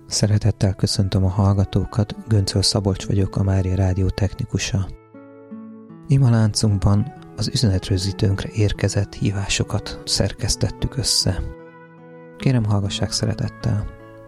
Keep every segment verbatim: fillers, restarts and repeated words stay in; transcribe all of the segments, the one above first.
Szeretettel köszöntöm a hallgatókat, Göncöl Szabolcs vagyok, a Mária Rádió technikusa. Ima láncunkban az üzenetrögzítőnkre érkezett hívásokat szerkesztettük össze. Kérem, hallgassák szeretettel!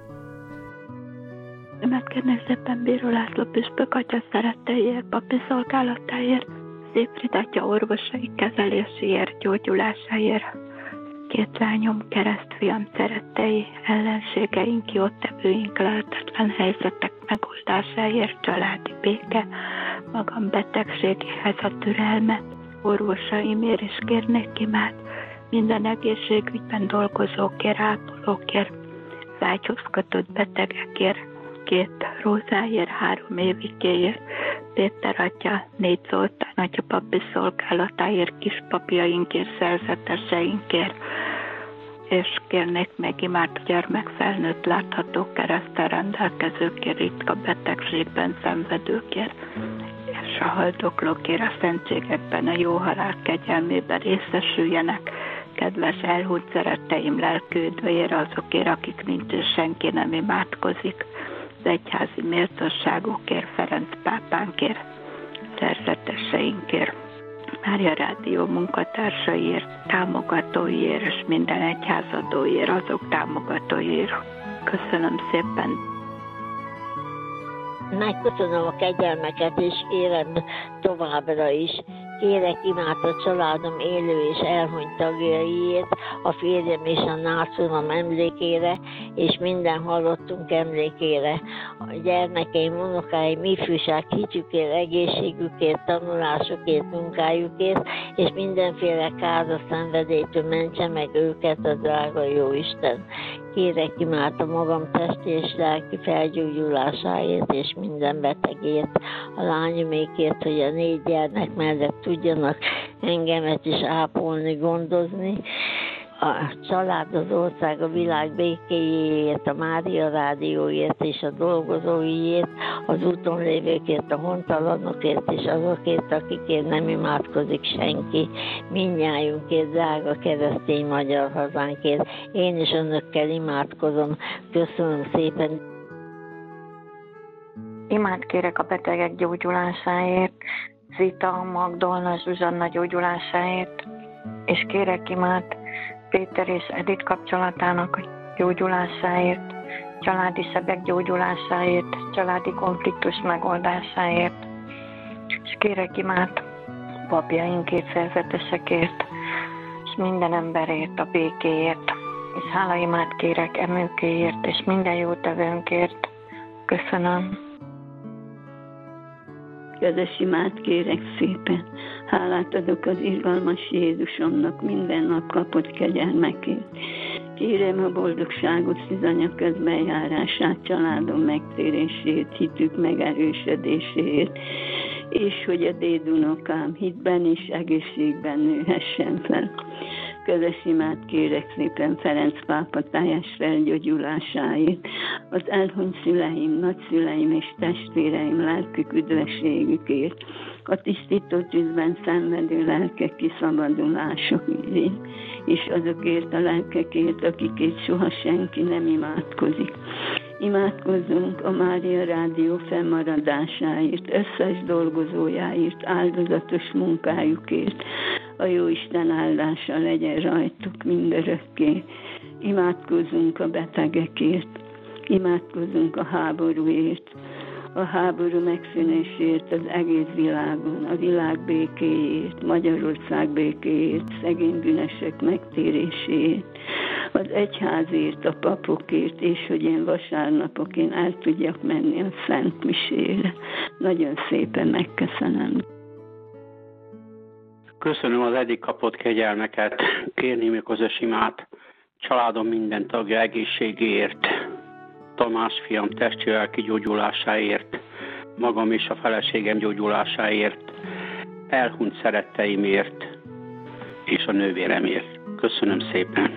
Nemet kérnék szépen Bíró László püspök atya szeretteiért, papi szolgálatáért, Szépfrid atya orvosai kezeléséért, gyógyulásáért, két lányom, keresztfiam szerettei, ellenségeink, jótevőink, lehetetlen helyzetek megoldásáért, családi béke, magam betegségéhez a türelmet, orvosaimért is kérnék imát, minden egészségügyben dolgozókért, ápolókért, vágyhoz kötött betegekért, két Rózáért, három Évikéért, Péter atya, négy Zoltán atya papi szolgálatáért, kispapjainkért, szerzeteseinkért, és kérnék meg imát a gyermekfelnőtt látható kereszttel rendelkezőkért, ritka betegségben szenvedőkért, és a haldoklókért a szentségekben a jó halál kegyelmében részesüljenek, kedves elhunyt szeretteim lelkődvére, azokért, akik nincs és senki nem imádkozik, az egyházi méltóságokért, Ferenc pápánkért, szerzeteseinkért, Mária Rádió munkatársaiért, támogatóiért és minden egyházadóért, azok támogatóiért. Köszönöm szépen! Megköszönöm a kegyelmeket, és kérem továbbra is. Kérek imát a családom élő és elhunyt tagjaiért, a férjem és a nászúrom emlékére, és minden halottunk emlékére. A gyermekeim, unokáim, ifjúság hitükért, egészségükért, tanulásukért, munkájukért, és mindenféle káros szenvedélytől mentse meg őket a drága Jóisten. Kérek imát a magam testi és lelki felgyógyulásáért és minden betegért, a lányomékért, hogy a négy gyermek mellett tudjanak engemet is ápolni, gondozni, a család, az ország, a világ békéjéért, a Mária Rádióért és a dolgozóiért, az úton lévőkért, a hontalanokért és azokért, akikért nem imádkozik senki, mindnyájunkért, drága keresztény magyar hazánkért. Én is önökkel imádkozom. Köszönöm szépen. Imát kérek a betegek gyógyulásáért, Zita, Magdolna, Zsuzsanna gyógyulásáért, és kérek imát Péter és Edith kapcsolatának a gyógyulásáért, családi sebek gyógyulásáért, családi konfliktus megoldásáért, és kérek imát papjainkért, szerzetesekért, és minden emberért, a békéért, és hálaimát kérek emőkéért, és minden jótevőnkért. Köszönöm. Kedves imát kérek szépen, hálát adok az irgalmas Jézusomnak minden nap kapott kegyelmekért. Kérem a boldogságos szűzanya közbenjárását, családom megtérését, hitük megerősödéséért, és hogy a dédunokám hitben és egészségben nőhessen fel. Kedves imát kérek szépen Ferenc pápa teljes felgyógyulásáért, az elhunyt szüleim, nagyszüleim és testvéreim lelkük üdvösségükért, a tisztító tűzben szenvedő lelkek kiszabadulásokért, és azokért a lelkekért, akikért soha senki nem imádkozik. Imádkozzunk a Mária Rádió fennmaradásáért, összes dolgozójáért, áldozatos munkájukért. A Jóisten áldása legyen rajtuk mindörökké. Imádkozzunk a betegekért, imádkozzunk a háborúért, a háború megszűnésért az egész világon, a világ békéért, Magyarország békéért, szegény bűnösök megtéréséért, az egyházért, a papokért, és hogy én vasárnapok én el tudjak menni a Szent Misére. Nagyon szépen megköszönöm. Köszönöm az eddig kapott kegyelmeket, kérném a közös imát, családom minden tagja egészségéért, Tamás fiam testi lelki gyógyulásáért, magam és a feleségem gyógyulásáért, elhunyt szeretteimért és a nővéremért. Köszönöm szépen.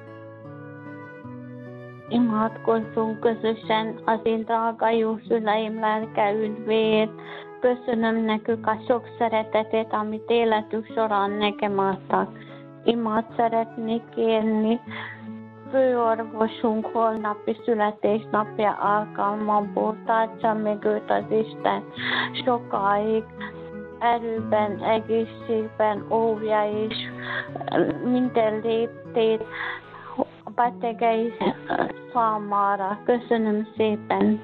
Imádkozzunk közösen az én drága jó szüleim lelke üdvéért. Köszönöm nekük a sok szeretetét, amit életük során nekem adtak. Imát szeretnék kérni főorvosunk holnapi születésnapja alkalmából tartsa meg őt az Isten sokáig, erőben, egészségben óvja és minden létét a betegei számára. Köszönöm szépen!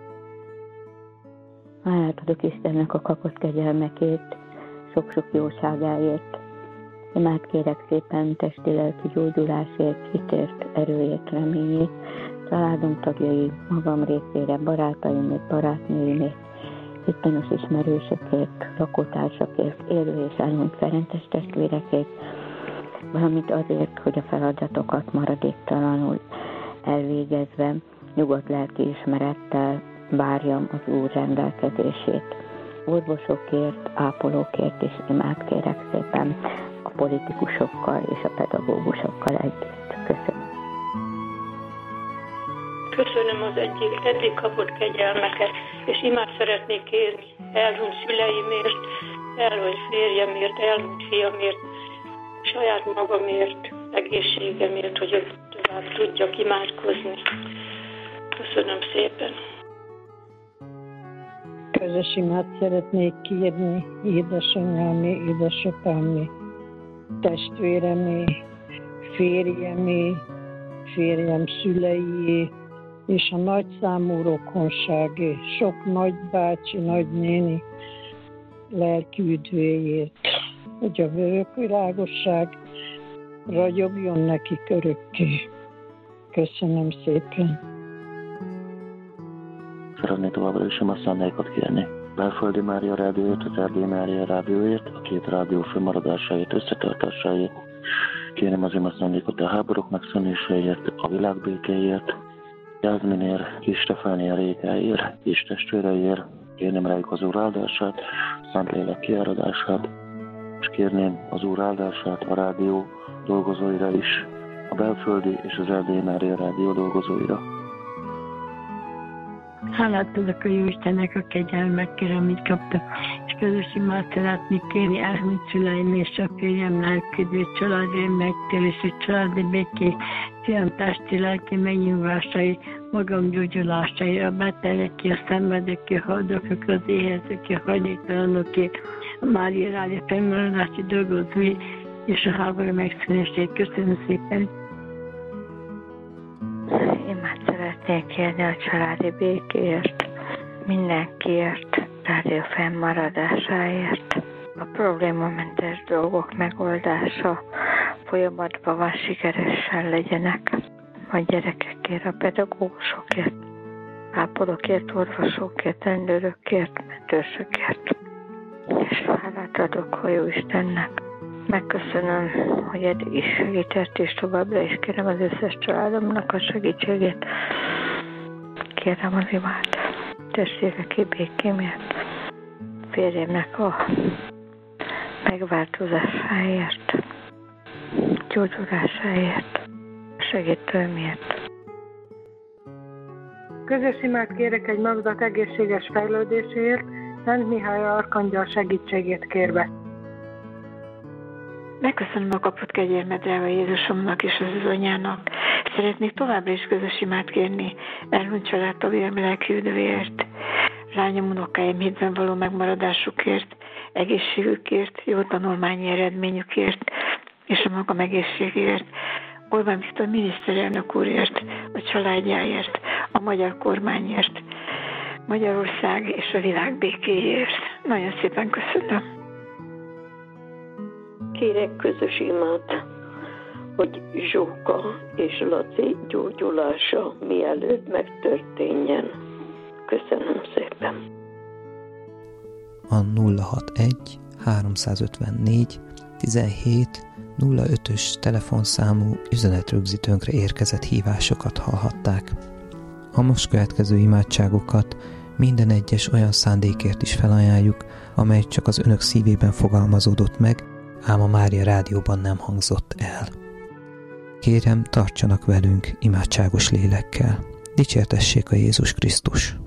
Hálát Istennek a kapott kegyelmekért, sok-sok jóságáért. Imát kérek szépen testi-lelki gyógyulásért, hitért, erőért, reményét, családom tagjai, magam részére, barátaimért, barátnőimért, hittanos ismerősökért, lakótársakért, élő és elhunyt szerentes testvérekért, valamint azért, hogy a feladatokat maradéktalanul elvégezve, nyugodt lelki ismerettel várjam az Úr rendelkezését. Orvosokért, ápolókért is imát kérek szépen, a politikusokkal és a pedagógusokkal együtt. Köszönöm. Köszönöm az egyik, eddig kapott kegyelmeket, és imát szeretnék kérni elhunyt szüleimért, elhunyt férjemért, elhunyt fiamért, saját magamért, egészségemért, hogy tovább tudjak imádkozni. Köszönöm szépen. Közös imát szeretnék kérni édesanyámé, édesapámé, testvéremé, férjemé, férjem szüleié, és a nagyszámú rokonságé, sok nagybácsi, nagynéni lelki üdvéjét, hogy a örökvilágosság ragyogjon nekik örökké. Köszönöm szépen. Szeretnék továbbra is a szándékot kérni. Belföldi Mária rádióért, az Erdélyi Mária rádióért, a két rádió fennmaradásáért, összetartásáért. Kérem az ima szándékot a háborúk megszűnéséért, a világbékéért, Jászminér, Kis Stefánia Rékáért, Kis testvéreiért. Kérném rájuk az Úr áldását, Szentlélek kiáradását, és kérném az Úr áldását a rádió dolgozóira is, a belföldi és az Erdélyi Mária rádió dolgozóira. Hálát tudok a Jóistennek a kegyelmekkel, amit kaptam, és közös imát szeretnék kérni elhunyt szüleim és a férjem lelküdvét, családi megtérését, családi békét, fiam testi lelki megnyugvásai, magam gyógyulásai, a betegeké, a szenvedőké, a haldokoké, az éhezőké, a hajléktalanoké, a Mária rádió fennmaradási dolgozói és a háború megszűnését. Köszönöm szépen! Imát szeretnék kérni a családi békéért, mindenkiért, rádió fennmaradásáért, a problémamentes dolgok megoldása folyamatban van, sikeresen legyenek, a gyerekekért, a pedagógusokért, ápolókért, orvosokért, rendőrökért, mentősökért, és hálát adok a Jóistennek. Megköszönöm, hogy eddig is segített, és továbbra is kérem az összes családomnak a segítségét. Kérem az imát testvéreki békémért, férjemnek a megváltozásáért, gyógyulásáért, segítőmért. Közös imát kérek egy magzat egészséges fejlődéséért, Szent Mihály arkangyal segítségét kérve. Megköszönöm a kapott kegyelmet, drága Jézusomnak és az üzonyának. Szeretnék továbbra is közös imát kérni elhunyt családtagjaim lelki üdvéért, lányom, unokáim hitben való megmaradásukért, egészségükért, jó tanulmányi eredményükért és a magam egészségért, Orbán Viktor miniszterelnök úrért, a családjáért, a magyar kormányért, Magyarország és a világ békéért. Nagyon szépen köszönöm. Kérek közös imát, hogy Zsóka és Laci gyógyulása mielőtt megtörténjen. Köszönöm szépen. A nulla hatvanegy háromszázötvennégy tizenhét nulla ötös telefonszámú üzenetrögzítőnkre érkezett hívásokat hallhatták. A most következő imádságokat minden egyes olyan szándékért is felajánljuk, amely csak az önök szívében fogalmazódott meg, ám a Mária rádióban nem hangzott el. Kérem, tartsanak velünk imádságos lélekkel. Dicsértessék a Jézus Krisztus!